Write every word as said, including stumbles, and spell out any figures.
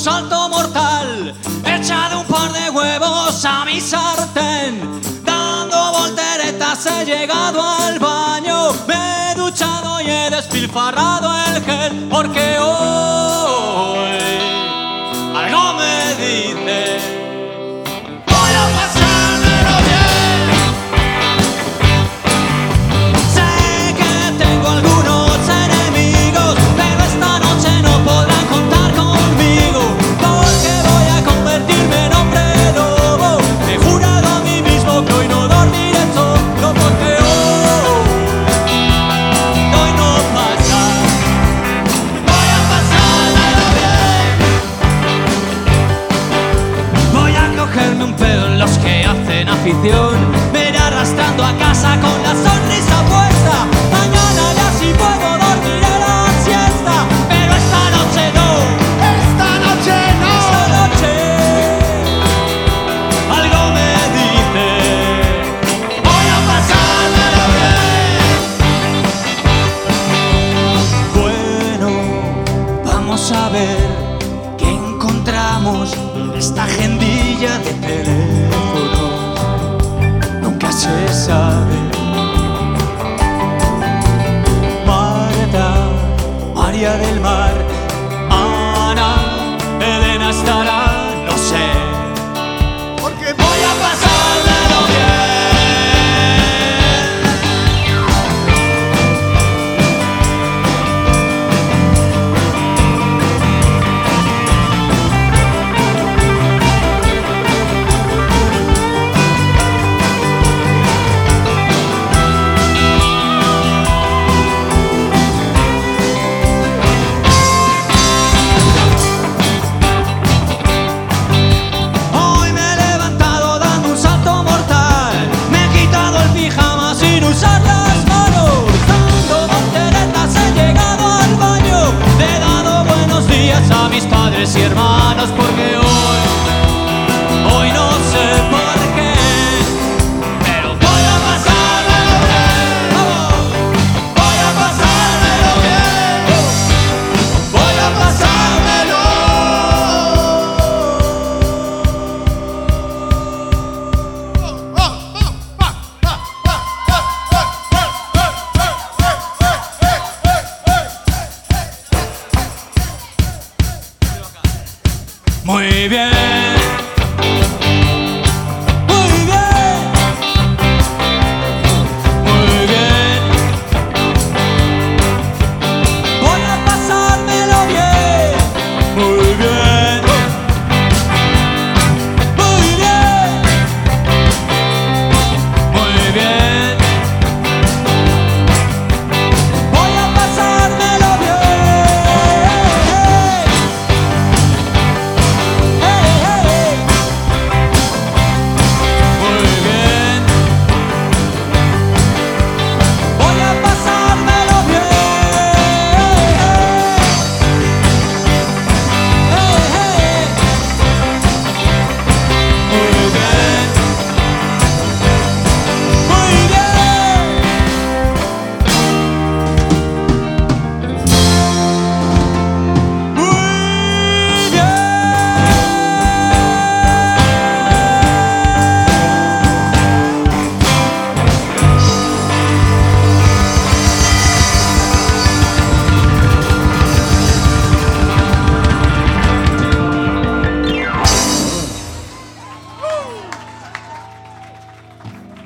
salto mortal, he echado un par de huevos a mi sartén, dando volteretas he llegado al baño, me he duchado y he despilfarrado el gel, porque hoy algo me dice voy a pasármelo bien. Sé que tengo algunos enemigos, pero esta noche no podrán contar conmigo, porque voy a convertirme en hombre lobo. He jurado a mí mismo que hoy no dormiré solo, porque hoy, hoy no pasa. Voy a pasármelo bien. Voy a cogerme un pedo en los que hacen afición, me iré arrastrando a casa con la sonrisa puesta. Mañana ya si puedo dormiré la siesta, pero esta noche no. Esta noche no. Esta noche algo me dice voy a pasármelo bien. Bueno, vamos a ver qué encontramos en esta agendilla de teléfono. Nunca se sabe. Marta, María del Mar, Ana, Elena estará, no sé. Porque Voy a pasármelo bien. Hoy me he levantado dando un salto mortal, me he quitado el pijama sin usar las manos, dando volteretas he llegado al baño, le he dado buenos días a mis padres y hermanos, porque hoy, hoy no sé por qué, pero voy a pasármelo bien. Vamos, voy a pasármelo bien. Voy a pasármelo. Muy bien.